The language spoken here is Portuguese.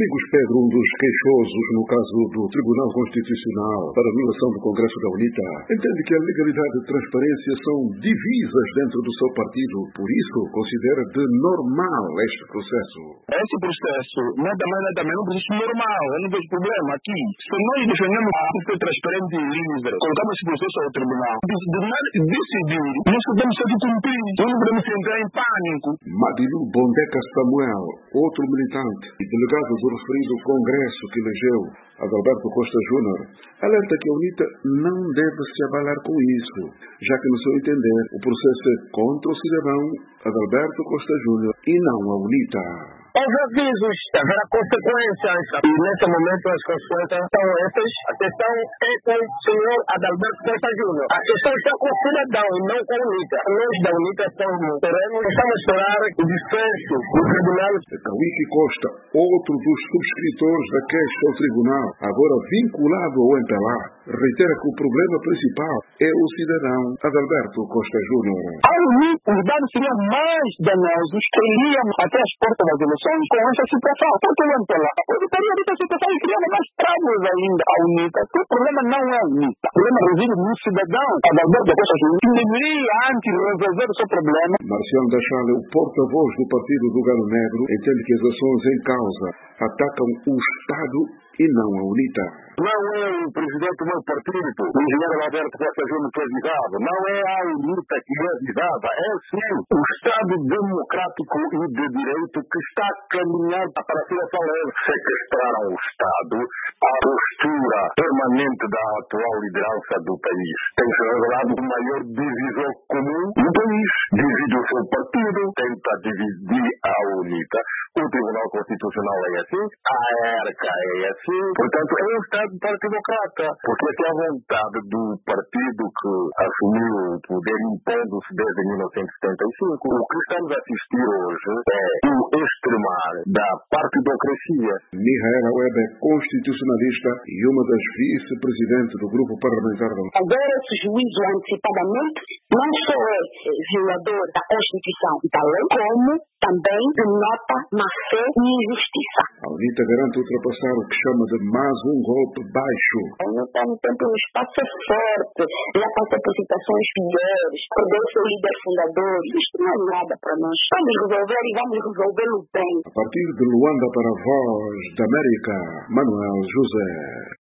Domingos Pedro, um dos queixosos no caso do Tribunal Constitucional para a anulação do Congresso da UNITA, entende que a legalidade e a transparência são divisas dentro do seu partido, por isso considera de normal este processo. Esse processo, nada mais nada menos, é um processo normal, eu não vejo problema aqui. Se nós defendemos a ser transparente e livre, colocamos esse processo ao tribunal, decidir, nós podemos ser de cumprir, não podemos entrar em pânico. Madilu Bondeca Samuel, outro militante e delegado do referido Congresso que elegeu Adalberto Costa Júnior, alerta que a UNITA não deve se abalar com isso, já que, no seu entender, o processo é contra o cidadão Adalberto Costa Júnior e não a UNITA. Os avisos, haverá consequências, e nesse momento as consequências são essas. A questão é com o senhor Adalberto Costa Júnior. A questão está com o cidadão e não com a UNITA. Nós da UNITA estamos a esperar o desfecho do tribunal. Cauíque Costa, outro dos subscritores da queixa ao tribunal, agora vinculado ao MPLA, reitera que o problema principal é o cidadão Adalberto Costa Júnior. A UNITA, os dados seriam mais danosos que iriam até as portas das eleições com essa situação. Porque o MPLA poderia dessa situação e criando mais travos ainda a UNITA. O problema não é a UNITA. O problema reside no cidadão Adalberto Costa Júnior, que deveria antes resolver o seu problema. Marciano da Chale, o porta-voz do Partido do Galo Negro, entende que as ações em causa atacam o Estado e não a UNITA. Não é o presidente do meu partido, o engenheiro Adalberto Costa Júnior, que é visado. Não é a UNITA que é visada. É sim o Estado democrático e de direito que está caminhando para a situação. Sequestraram o Estado, a postura permanente da atual liderança do país. Tem se revelado o maior divisor comum do país. Divide o seu partido, tenta dividir a UNITA. O Tribunal Constitucional é assim, a ERCA é assim. Portanto, é um Estado partidocrata, porque essa é a vontade do partido que assumiu o poder impondo-se desde 1975. O que estamos a assistir hoje é o extremar da partidocracia. Mihaela Webb é constitucionalista e uma das vice-presidentes do grupo parlamentar da UNITA. Agora, esse juízo antecipadamente não só é violador da Constituição e da lei, como também denota má fé e injustiça. A UNITA garante ultrapassar o que chama de mais um golpe baixo. A UNITA no tempo um espaço forte, já passa por situações piores, perdeu seu líder fundador. Isto não é nada para nós. Vamos resolver e vamos resolvê-lo bem. A partir de Luanda para a Voz da América, Manuel José.